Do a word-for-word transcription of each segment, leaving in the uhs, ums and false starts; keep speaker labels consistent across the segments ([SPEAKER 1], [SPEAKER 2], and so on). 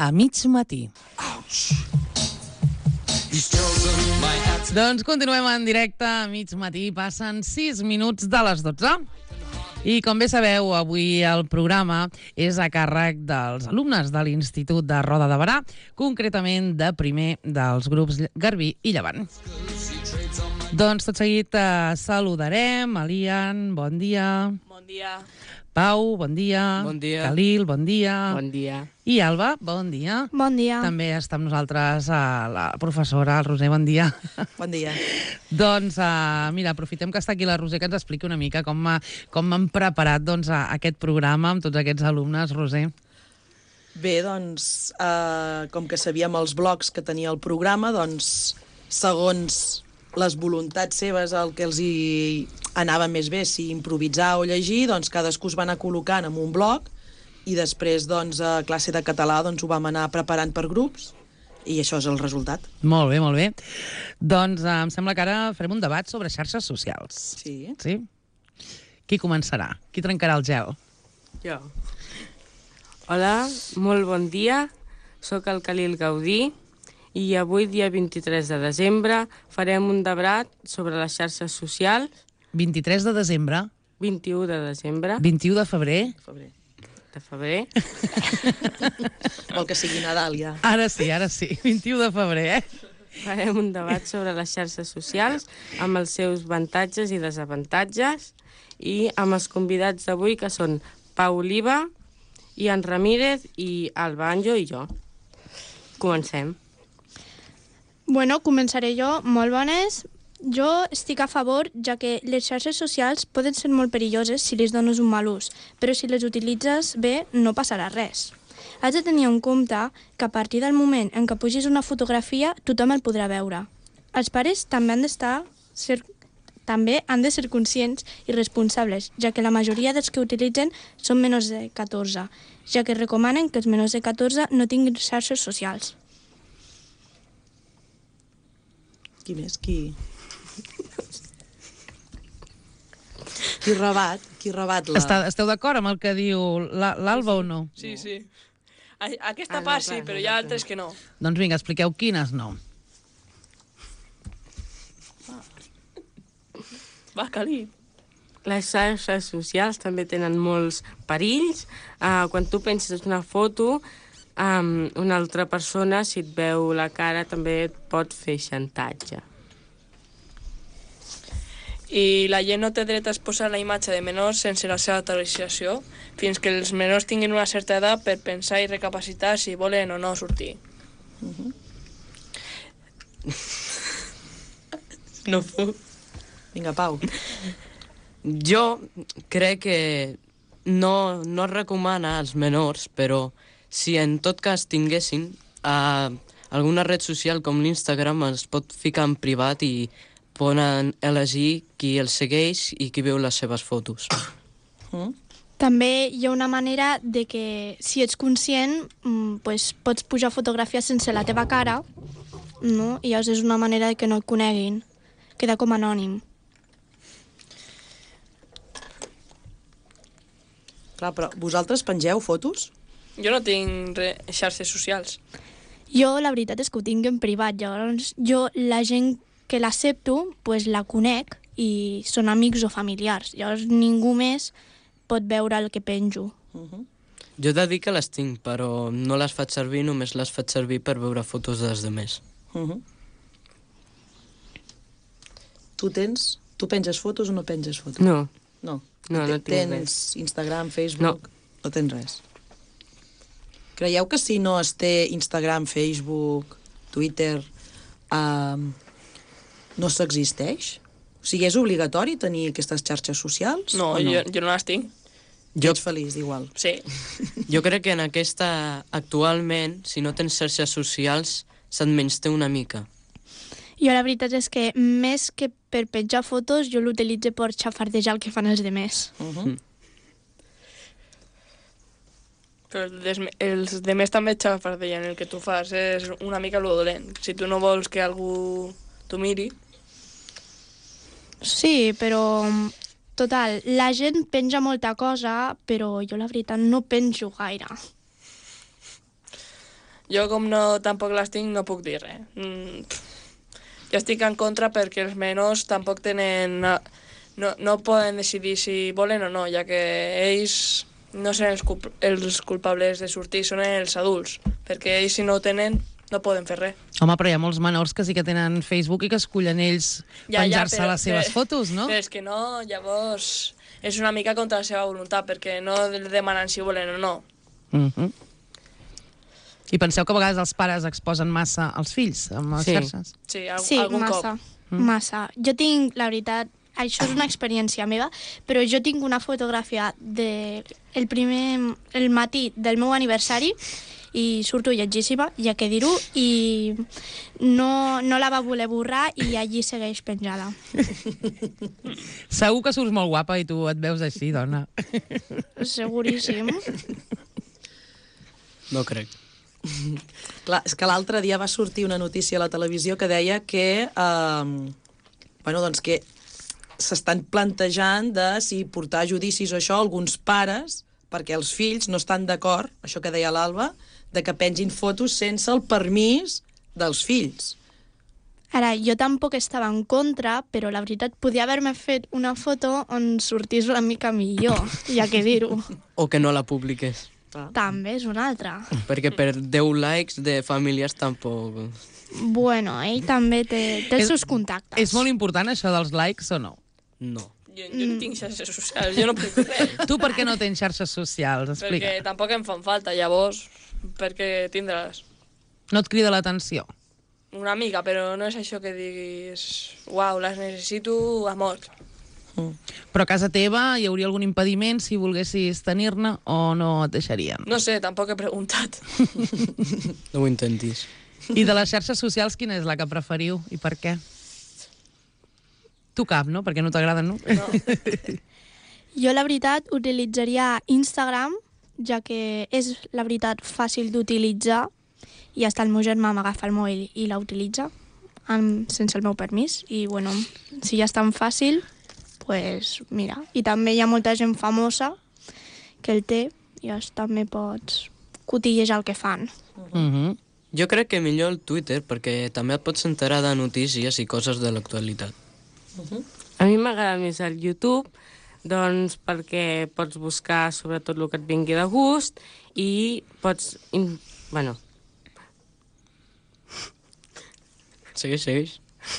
[SPEAKER 1] a mig matí. Doncs continuem en directe a mig matí. Passen sis minuts de les dotze. I com bé sabeu, avui el programa és a càrrec dels alumnes de l'Institut de Roda de Berà, concretament de primer dels grups Garbí i Llevant. Doncs tot seguit eh, saludarem a l'Ian, bon dia.
[SPEAKER 2] Bon dia.
[SPEAKER 1] Pau, bon dia.
[SPEAKER 3] Bon dia.
[SPEAKER 1] Khalil, bon dia.
[SPEAKER 3] Bon dia.
[SPEAKER 1] I Alba, bon dia.
[SPEAKER 4] Bon dia.
[SPEAKER 1] També està amb nosaltres uh, la professora, el Roser, bon dia.
[SPEAKER 2] Bon dia.
[SPEAKER 1] Doncs, uh, mira, aprofitem que està aquí la Roser, que ens expliqui una mica com, uh, com han preparat doncs, uh, aquest programa amb tots aquests alumnes, Roser.
[SPEAKER 2] Bé, doncs, eh, com que sabíem els blocs que tenia el programa, doncs, segons les voluntats seves, el que els hi anava més bé, si improvisar o llegir, doncs cadascú es va anar col·locant en un bloc i després, doncs, a classe de català doncs, ho vam anar preparant per grups i això és el resultat.
[SPEAKER 1] Molt bé, molt bé. Doncs uh, em sembla que ara farem un debat sobre xarxes socials.
[SPEAKER 2] Sí.
[SPEAKER 1] Sí? Qui començarà? Qui trencarà el gel?
[SPEAKER 3] Jo. Hola, molt bon dia. Soc el Khalil Gaudí i avui, dia vint-i-tres de desembre, farem un debat sobre les xarxes socials.
[SPEAKER 1] vint-i-tres de desembre.
[SPEAKER 3] vint-i-u de desembre.
[SPEAKER 1] vint-i-u de febrer.
[SPEAKER 2] Febrer.
[SPEAKER 3] De febrer.
[SPEAKER 2] Vol que sigui Nadal, ja.
[SPEAKER 1] Ara sí, ara sí. vint-i-u de febrer, eh?
[SPEAKER 3] Farem un debat sobre les xarxes socials amb els seus avantatges i desavantatges i amb els convidats d'avui, que són Pau Oliva, Ian Ramírez i Alba Anjo i jo. Comencem.
[SPEAKER 4] Bueno, començaré jo. Molt bones. Jo estic a favor, ja que les xarxes socials poden ser molt perilloses si les dones un mal ús, però si les utilitzes bé no passarà res. Has de tenir en compte que a partir del moment en què pugis una fotografia tothom el podrà veure. Els pares també han d'estar ser, també han de ser conscients i responsables, ja que la majoria dels que utilitzen són menors de catorze, ja que recomanen que els menors de catorze no tinguin xarxes socials.
[SPEAKER 2] Qui més? Qui? Qui rebat? Qui rebat la...
[SPEAKER 1] Està, esteu d'acord amb el que diu la- l'Alba o no?
[SPEAKER 5] Sí, sí. A- Aquesta
[SPEAKER 3] Ah,
[SPEAKER 5] part
[SPEAKER 3] no,
[SPEAKER 5] sí,
[SPEAKER 3] clar,
[SPEAKER 5] però
[SPEAKER 3] no,
[SPEAKER 5] hi ha
[SPEAKER 3] clar.
[SPEAKER 5] altres que no.
[SPEAKER 1] Doncs vinga, expliqueu quines no.
[SPEAKER 5] Va, Cali.
[SPEAKER 3] Les xarxes socials també tenen molts perills. Uh, quan tu penses una foto, um, una altra persona, si et veu la cara, també et pot fer xantatge.
[SPEAKER 5] I la gent no té dret a exposar la imatge de menors sense la seva autorització fins que els menors tinguin una certa edat per pensar i recapacitar si volen o no sortir.
[SPEAKER 3] No puc.
[SPEAKER 2] Vinga, Pau.
[SPEAKER 6] Jo crec que no, no es recomana als menors, però si en tot cas tinguessin eh, alguna red social com l'Instagram es pot ficar en privat i poden elegir qui els segueix i qui veu les seves fotos.
[SPEAKER 2] Mm?
[SPEAKER 4] També hi ha una manera de que, si ets conscient, mm, pues, pots pujar fotografies sense la teva cara, no? I llavors és una manera de que no et coneguin. Queda com anònim.
[SPEAKER 2] Clar, però vosaltres pengeu fotos?
[SPEAKER 5] Jo no tinc re, xarxes socials.
[SPEAKER 4] Jo, la veritat és que ho tinc en privat, llavors jo, la gent que l'accepto, pues, la conec i són amics o familiars. Llavors ningú més pot veure el que penjo.
[SPEAKER 2] Uh -huh.
[SPEAKER 6] Jo he de dir que les tinc, però no les faig servir, només les faig servir per veure fotos dels altres.
[SPEAKER 2] Uh -huh. Tu tens... Tu penges fotos o no penges fotos?
[SPEAKER 3] No.
[SPEAKER 2] No.
[SPEAKER 3] No, no tinc
[SPEAKER 2] tens
[SPEAKER 3] res.
[SPEAKER 2] Instagram, Facebook?
[SPEAKER 3] No.
[SPEAKER 2] No tens res. Creieu que si no es té Instagram, Facebook, Twitter, uh, no s'existeix? O sigui, és obligatori tenir aquestes xarxes socials?
[SPEAKER 5] No,
[SPEAKER 2] o
[SPEAKER 5] jo, jo no les tinc.
[SPEAKER 2] Jo... Ets feliç, igual.
[SPEAKER 5] Sí.
[SPEAKER 6] Jo crec que en aquesta, actualment, si no tens xarxes socials, se't menysté una mica.
[SPEAKER 4] Jo la veritat és que més que per penjar fotos, jo l'utilitzo per xafardejar el que fan els demés.
[SPEAKER 2] Uh -huh.
[SPEAKER 6] Mm.
[SPEAKER 5] Però els, els demés també xafardeien. El que tu fas és una mica lo dolent. Si tu no vols que algú t'ho miri...
[SPEAKER 4] Sí, però... Total, la gent penja molta cosa, però jo la veritat no penjo gaire.
[SPEAKER 5] Jo, com no tampoc les tinc, no puc dir res. Mm, jo estic en contra perquè els menors tampoc tenen... No, no poden decidir si volen o no, ja que ells no són els, culp els culpables de sortir, són els adults, perquè ells si no ho tenen no poden fer res.
[SPEAKER 1] Home, però hi ha molts menors que sí que tenen Facebook i que escullen ells
[SPEAKER 5] Ja, ja,
[SPEAKER 1] penjar-se
[SPEAKER 5] però-
[SPEAKER 1] les seves
[SPEAKER 5] però-
[SPEAKER 1] fotos, no?
[SPEAKER 5] Però és que no, llavors és una mica contra la seva voluntat, perquè no demanen si volen o no.
[SPEAKER 1] Mhm. I penseu que a vegades els pares exposen massa els fills amb les
[SPEAKER 3] Sí.
[SPEAKER 1] xarxes?
[SPEAKER 5] Sí, al
[SPEAKER 4] Sí,
[SPEAKER 5] algun
[SPEAKER 4] massa,
[SPEAKER 5] cop.
[SPEAKER 1] Mm.
[SPEAKER 4] massa. Jo tinc, la veritat, això és una experiència meva, però jo tinc una fotografia de el primer, el matí del meu aniversari i surto lletgíssima, ja que dir-ho, i no, no la va voler borrar i allí segueix penjada.
[SPEAKER 1] Segur que surts molt guapa i tu et veus així, dona.
[SPEAKER 4] Seguríssim.
[SPEAKER 6] No crec.
[SPEAKER 2] Clar, és que l'altre dia va sortir una notícia a la televisió que deia que, eh, bueno, doncs que s'estan plantejant de si portar a judicis o això alguns pares, perquè els fills no estan d'acord, això que deia l'Alba, de que pengin fotos sense el permís dels fills.
[SPEAKER 4] Ara, jo tampoc estava en contra, però la veritat, podia haver-me fet una foto on sortís una mica millor, ja que dir-ho.
[SPEAKER 6] O que no la publiques.
[SPEAKER 4] També és una altra.
[SPEAKER 6] Perquè per deu likes de famílies tampoc...
[SPEAKER 4] Bueno, ell també té, té els
[SPEAKER 1] És-
[SPEAKER 4] seus contactes.
[SPEAKER 1] És molt important això dels likes o no?
[SPEAKER 6] No.
[SPEAKER 5] Jo, jo no tinc xarxes socials, jo no puc fer res,
[SPEAKER 1] Tu per què no tens xarxes socials? Explica.
[SPEAKER 5] perquè tampoc em fan falta, llavors, perquè tindràs
[SPEAKER 1] No et crida l'atenció?
[SPEAKER 5] una mica, però no és això que diguis uau, les necessito a mort.
[SPEAKER 1] Però a casa teva hi hauria algun impediment si volguessis tenir-ne o no et deixarien?
[SPEAKER 5] No sé, tampoc he preguntat.
[SPEAKER 6] No ho intentis.
[SPEAKER 1] I de les xarxes socials, quina és la que preferiu i per què? Tu cap, no? Perquè no t'agraden, no?
[SPEAKER 5] No.
[SPEAKER 4] Jo, la veritat, utilitzaria Instagram, ja que és, la veritat, fàcil d'utilitzar i hasta el meu germà m'agafa el mòbil i la utilitza amb, sense el meu permís. I, bueno, si ja és tan fàcil, pues mira. I també hi ha molta gent famosa que el té i ja també pots cotillejar el que fan.
[SPEAKER 1] Mhm.
[SPEAKER 6] Jo crec que millor el Twitter, perquè també et pots enterar de notícies i coses de l'actualitat.
[SPEAKER 3] A mi m'agrada més el YouTube, doncs perquè pots buscar sobretot el que et vingui de gust i pots... In... Bueno,
[SPEAKER 6] Segueix, segueix.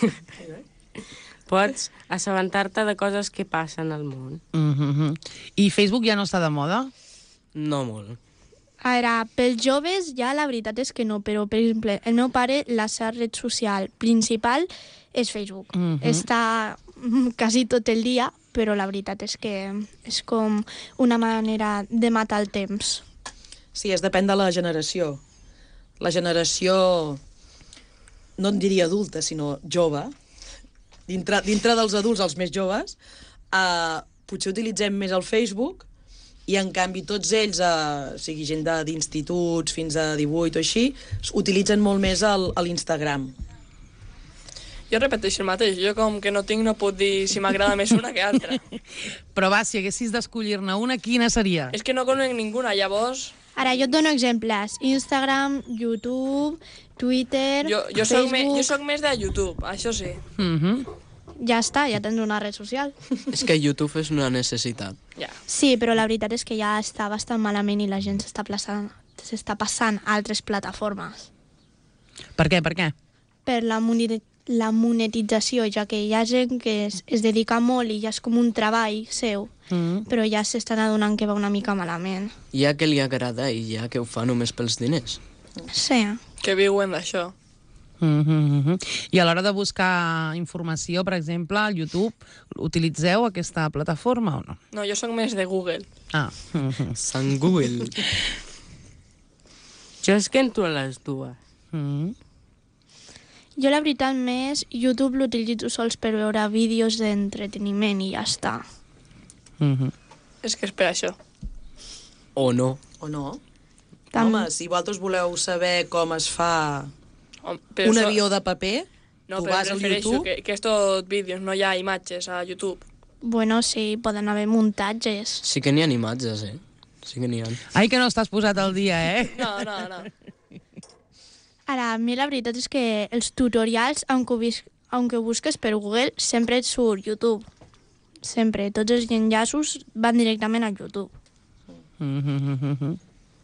[SPEAKER 3] pots assabentar-te de coses que passen al món.
[SPEAKER 1] Mhm. I Facebook ja no està de moda?
[SPEAKER 6] No molt.
[SPEAKER 4] A veure, pels joves ja la veritat és que no, però, per exemple, el meu pare, la seva red social principal és Facebook.
[SPEAKER 1] Mhm.
[SPEAKER 4] Està mm, quasi tot el dia, però la veritat és que és com una manera de matar el temps.
[SPEAKER 2] Sí, es depèn de la generació. La generació, no en diria adulta, sinó jove, dintre, dintre dels adults, els més joves, eh, potser utilitzem més el Facebook i, en canvi, tots ells, eh, sigui gent de- d'instituts fins a divuit o així, utilitzen molt més el- l'Instagram.
[SPEAKER 5] Jo repeteixo el mateix, jo com que no tinc no puc dir si m'agrada més una que altra.
[SPEAKER 1] Però va, si haguessis d'escollir-ne una, quina seria?
[SPEAKER 5] És que no conec ninguna, llavors
[SPEAKER 4] Ara, jo et dono exemples. Instagram, YouTube, Twitter,
[SPEAKER 5] jo, jo, soc, me,
[SPEAKER 4] Facebook...
[SPEAKER 5] jo soc més de YouTube, això sí.
[SPEAKER 1] Mhm.
[SPEAKER 4] Ja està, ja tens una red social.
[SPEAKER 6] És que YouTube és una necessitat.
[SPEAKER 5] Ja.
[SPEAKER 4] Sí, però la veritat és que ja està bastant malament i la gent s'està passant, s'està passant a altres plataformes.
[SPEAKER 1] Per què, per què?
[SPEAKER 4] Per la, moni- la monetització, ja que hi ha gent que es, es dedica molt i ja és com un treball seu,
[SPEAKER 1] Mhm.
[SPEAKER 4] però ja s'estan adonant que va una mica malament.
[SPEAKER 6] Hi ha que li agrada i hi ha que ho fa només pels diners.
[SPEAKER 4] Sí.
[SPEAKER 5] Que viuen d'això.
[SPEAKER 1] Mhm. I a l'hora de buscar informació, per exemple, al YouTube, utilitzeu aquesta plataforma o no?
[SPEAKER 5] No, jo sóc més de Google.
[SPEAKER 1] Ah. Mhm.
[SPEAKER 6] Sant Google.
[SPEAKER 3] Jo és que entro a les dues.
[SPEAKER 1] Mhm.
[SPEAKER 4] Jo la veritat més, YouTube l'utilitzo sols per veure vídeos d'entreteniment i ja està.
[SPEAKER 1] Mhm.
[SPEAKER 5] És que és per això.
[SPEAKER 6] O no.
[SPEAKER 2] O no?
[SPEAKER 4] Tam-
[SPEAKER 2] Home, si vosaltres voleu saber com es fa
[SPEAKER 5] Hom, però
[SPEAKER 2] un
[SPEAKER 5] això-
[SPEAKER 2] avió de paper,
[SPEAKER 5] no,
[SPEAKER 2] tu
[SPEAKER 5] però
[SPEAKER 2] vas
[SPEAKER 5] em
[SPEAKER 2] al
[SPEAKER 5] refereixo
[SPEAKER 2] YouTube...
[SPEAKER 5] Que, que és tot vídeos, no hi ha imatges a YouTube.
[SPEAKER 4] Bueno, sí, poden haver muntatges.
[SPEAKER 6] Sí que n'hi ha imatges, eh? Sí que n'hi ha.
[SPEAKER 1] Ai, que no estàs posat al dia, eh?
[SPEAKER 5] No, no, no.
[SPEAKER 4] Ara, a mi la veritat és que els tutorials, aunque, vis- aunque busques per Google, sempre et surt YouTube. Sempre. Tots els enllaços van directament a YouTube.
[SPEAKER 1] Mm-hmm.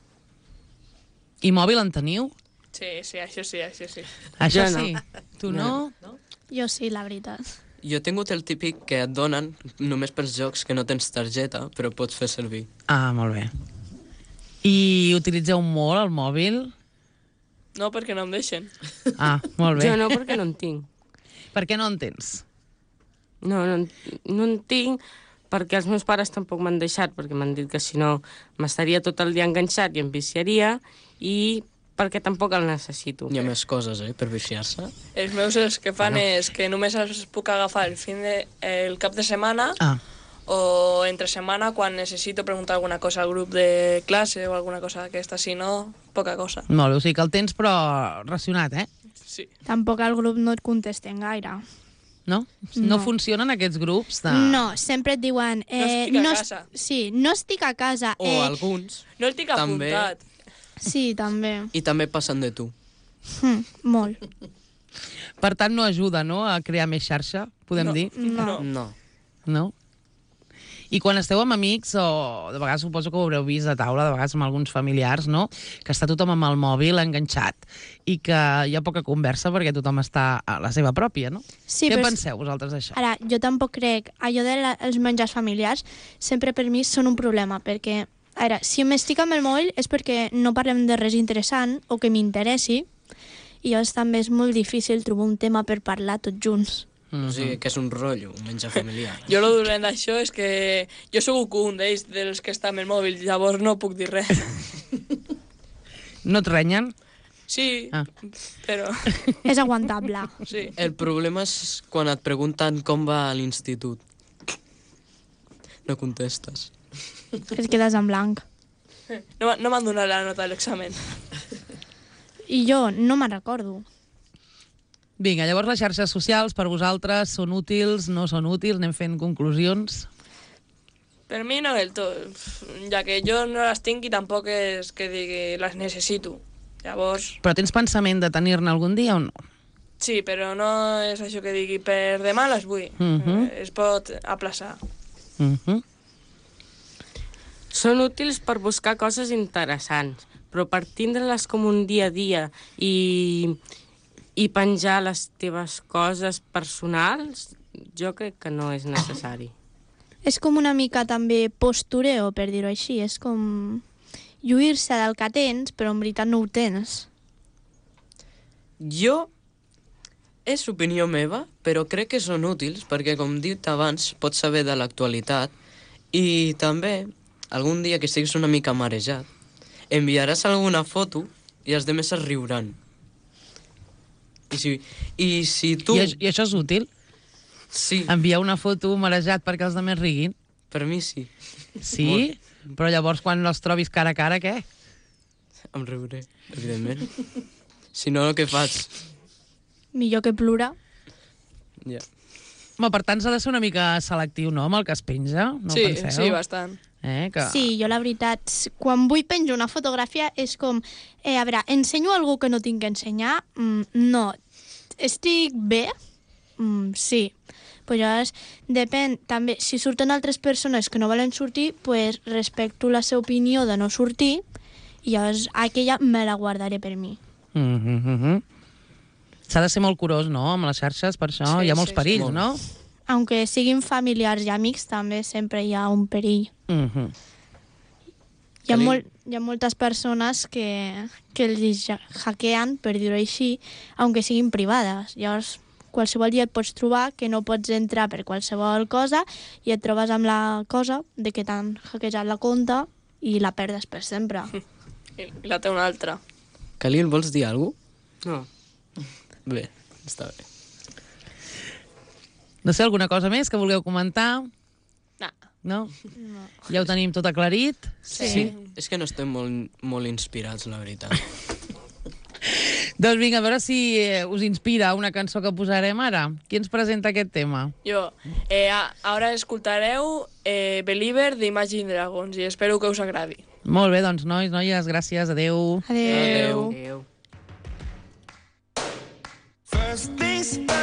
[SPEAKER 1] I mòbil en teniu?
[SPEAKER 5] Sí, sí, això sí, això sí.
[SPEAKER 1] Això
[SPEAKER 3] Jo no.
[SPEAKER 1] sí. Tu no?
[SPEAKER 4] Jo sí, la veritat.
[SPEAKER 6] Jo he tingut el típic que et donen només pels jocs que no tens targeta, però pots fer servir.
[SPEAKER 1] Ah, molt bé. I utilitzeu molt el mòbil?
[SPEAKER 5] No, perquè no em deixen.
[SPEAKER 1] Ah, molt bé.
[SPEAKER 3] Jo no, perquè no en tinc.
[SPEAKER 1] Per què no en tens?
[SPEAKER 3] No, no, en- no en tinc perquè els meus pares tampoc m'han deixat, perquè m'han dit que si no m'estaria tot el dia enganxat i em viciaria, i perquè tampoc el necessito.
[SPEAKER 6] Hi ha més coses, eh, per viciar-se.
[SPEAKER 5] Els meus els que fan és que només els puc agafar el, fin de, el cap de setmana
[SPEAKER 1] Ah,
[SPEAKER 5] o entre setmana quan necessito preguntar alguna cosa al grup de classe o alguna cosa d'aquesta, si no, poca cosa.
[SPEAKER 1] molt bé. O sigui que el tens però racionat, eh?
[SPEAKER 5] Sí.
[SPEAKER 4] Tampoc al grup no et contesten gaire.
[SPEAKER 1] No? No,
[SPEAKER 4] No.
[SPEAKER 1] funcionen aquests grups de...
[SPEAKER 4] No, sempre et diuen... Eh,
[SPEAKER 5] estic a
[SPEAKER 4] es-
[SPEAKER 5] casa.
[SPEAKER 4] Sí, no estic a casa.
[SPEAKER 6] O
[SPEAKER 4] eh,
[SPEAKER 6] alguns,
[SPEAKER 5] No el tinc
[SPEAKER 6] També.
[SPEAKER 5] apuntat.
[SPEAKER 4] Sí, també.
[SPEAKER 6] i també passen de tu.
[SPEAKER 4] Hm, molt.
[SPEAKER 1] Per tant, no ajuda, no?, a crear més xarxa, podem
[SPEAKER 5] No.
[SPEAKER 1] dir?
[SPEAKER 4] No.
[SPEAKER 6] No.
[SPEAKER 1] No? I quan esteu amb amics, o de vegades suposo que ho haureu vist a taula, de vegades amb alguns familiars, no?, que està tothom amb el mòbil enganxat i que hi ha poca conversa perquè tothom està a la seva pròpia, no?
[SPEAKER 4] Sí,
[SPEAKER 1] Què
[SPEAKER 4] però és-
[SPEAKER 1] penseu vosaltres d'això?
[SPEAKER 4] Ara, jo tampoc crec... Allò dels menjars familiars sempre per mi són un problema, perquè... Ara, si m'estic amb el mòbil és perquè no parlem de res interessant o que m'interessi, i llavors també és molt difícil trobar un tema per parlar tots junts.
[SPEAKER 6] O sigui, que és un rotllo, un menjar familiar.
[SPEAKER 5] Jo lo dolent d'això és que jo sóc un d'ells, dels que està amb el mòbil, llavors no puc dir res.
[SPEAKER 1] No et renyen?
[SPEAKER 5] Sí,
[SPEAKER 1] Ah.
[SPEAKER 5] però...
[SPEAKER 4] És aguantable.
[SPEAKER 5] Sí.
[SPEAKER 6] El problema és quan et pregunten com va a l'institut. No contestes.
[SPEAKER 4] Et quedes en blanc.
[SPEAKER 5] No, m'ha- no m'han donat la nota de l'examen.
[SPEAKER 4] I jo no me'n recordo.
[SPEAKER 1] Vinga, llavors les xarxes socials per vosaltres són útils, no són útils? Anem fent conclusions.
[SPEAKER 5] Per mi no del tot, ja que jo no les tinc i tampoc és que digui les necessito. Llavors,
[SPEAKER 1] Però tens pensament de tenir-ne algun dia o no?
[SPEAKER 5] sí, però no és això que digui per demà les vull.
[SPEAKER 1] Mhm.
[SPEAKER 5] Eh, Es pot aplaçar.
[SPEAKER 1] Uh -huh.
[SPEAKER 3] Són útils per buscar coses interessants, però per tindre-les com un dia a dia i, i penjar les teves coses personals, jo crec que no és necessari.
[SPEAKER 4] És com una mica també postureo, per dir-ho així. És com lluir-se del que tens, però en veritat no ho tens.
[SPEAKER 6] Jo, és opinió meva, però crec que són útils perquè, com dit abans, pots saber de l'actualitat i també, algun dia que estiguis una mica marejat, enviaràs alguna foto i els demés es riuran. I si, i si tu...
[SPEAKER 1] I, I això és útil?
[SPEAKER 6] Sí,
[SPEAKER 1] Enviar una foto marejat perquè els altres riguin?
[SPEAKER 6] per mi sí.
[SPEAKER 1] Sí? Però llavors quan els trobis cara a cara, què?
[SPEAKER 6] Em riuré, evidentment. Si no, què faig?
[SPEAKER 4] Millor que plorar.
[SPEAKER 6] Ja.
[SPEAKER 1] Home, per tant, s'ha de ser una mica selectiu, no?, amb el que es penja, no
[SPEAKER 5] sí,
[SPEAKER 1] penseu?
[SPEAKER 5] sí, bastant.
[SPEAKER 1] Eh, que...
[SPEAKER 4] Sí, jo la veritat, quan vull penjar una fotografia és com, eh, a veure, ensenyo algú que no tinc que ensenyar? Mm, no. Estic bé? Mm, sí. Pues llavors, depèn, també, si surten altres persones que no volen sortir, pues respecto la seva opinió de no sortir i llavors aquella me la guardaré per mi.
[SPEAKER 1] Mm -hmm. S'ha de ser molt curós, no?, amb les xarxes, per això.
[SPEAKER 5] Sí,
[SPEAKER 1] Hi ha molts
[SPEAKER 5] sí,
[SPEAKER 1] perills,
[SPEAKER 6] sí.
[SPEAKER 1] no?
[SPEAKER 4] Aunque siguin familiars i amics, també sempre hi ha un perill.
[SPEAKER 1] Mm -hmm.
[SPEAKER 4] Hi ha,
[SPEAKER 6] Calim.
[SPEAKER 4] molt, hi ha moltes persones que, que els ja- hackeen, per dir-ho així, aunque siguin privades. Llavors, qualsevol dia et pots trobar que no pots entrar per qualsevol cosa i et trobes amb la cosa de que t'han hackejat la compte i la perdes per sempre.
[SPEAKER 5] I la té una altra.
[SPEAKER 6] Khalil, vols dir alguna cosa?
[SPEAKER 3] No.
[SPEAKER 6] Bé, està bé.
[SPEAKER 1] No sé, alguna cosa més que vulgueu comentar?
[SPEAKER 5] Nah.
[SPEAKER 1] No? no. Ja ho tenim tot aclarit?
[SPEAKER 5] Sí.
[SPEAKER 6] És que no estem molt, molt inspirats, la veritat.
[SPEAKER 1] Doncs vinga, a veure si eh, us inspira una cançó que posarem ara. Qui ens presenta aquest tema?
[SPEAKER 5] Jo, eh, a- ara escoltareu eh, Believer d'Imagine Dragons i espero que us agradi.
[SPEAKER 1] Molt bé, doncs, nois, noies, gràcies, adeu.
[SPEAKER 4] Adéu.
[SPEAKER 6] Adéu.
[SPEAKER 3] Adéu.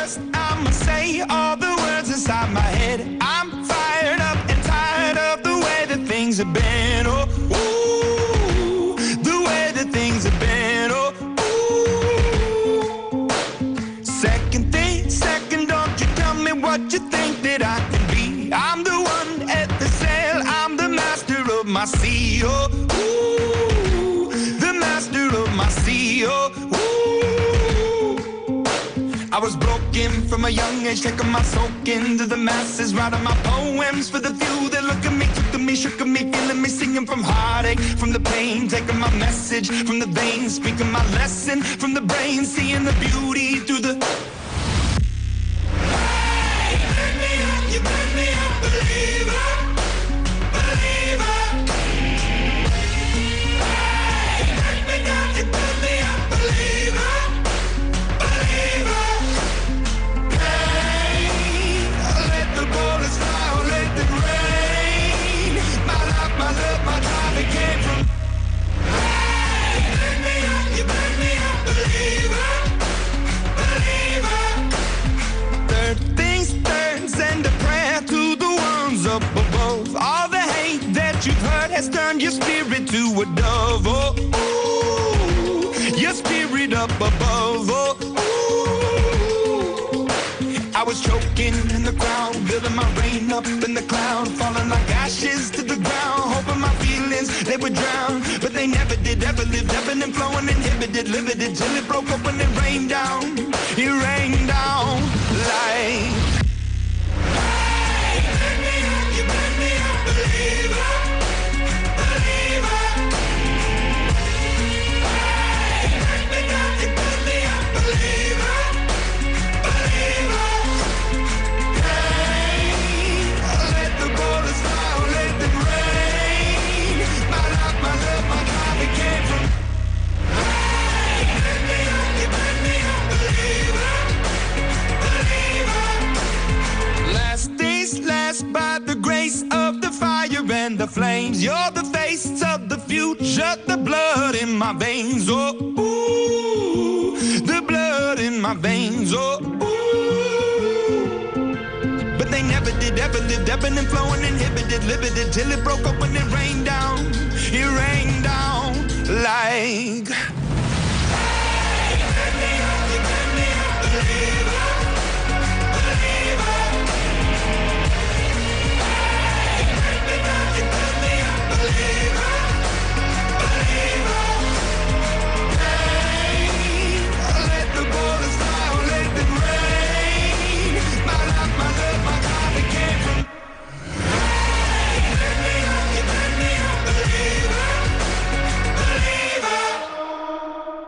[SPEAKER 7] First, I'ma say all the words inside my head. I'm fired up and tired of the way that things have been. Oh, ooh, the way that things have been. Oh, ooh. Second thing, second, don't you tell me what you think that I can be. I'm the one at the sail, I'm the master of my sea. Oh, ooh, the master of my sea. Oh, ooh. I was broken from a young age, taking my soak into the masses, writing my poems for the few that look at me, took at me, shook at me, feeling me, singing from heartache, from the pain, taking my message from the veins, speaking my lesson from the brain, seeing the beauty through the... Hey, you burn me up, you burn me up, believer, believer. Hey, you burn me down, you burn me up, believer, believer. Bullets fly, or let them rain. My life, my love, my drive, it came from. Hey, you burn me up, you burn me up, believer, believer. Third things third, send a prayer to the ones up above. All the hate that you've heard has turned your spirit to a dove. Oh, ooh, your spirit up above. Oh, I was choking in the crowd, building my rain up in the cloud, falling like ashes to the ground, hoping my feelings, they would drown, but they never did, ever lived, ebbing and flowing, inhibited, limited, till it broke open and rained down, it rained down like... Hey, you burn me up, you burn me up, believer, believer. Hey, you burn me down, you burn me up, believer, believer. By the grace of the fire and the flames, you're the face of the future, the blood in my veins. Oh, ooh, the blood in my veins. Oh, ooh. But they never did, ever lived, ebbing and flowing, inhibited, limited, till it broke open and rained down. It rained down like...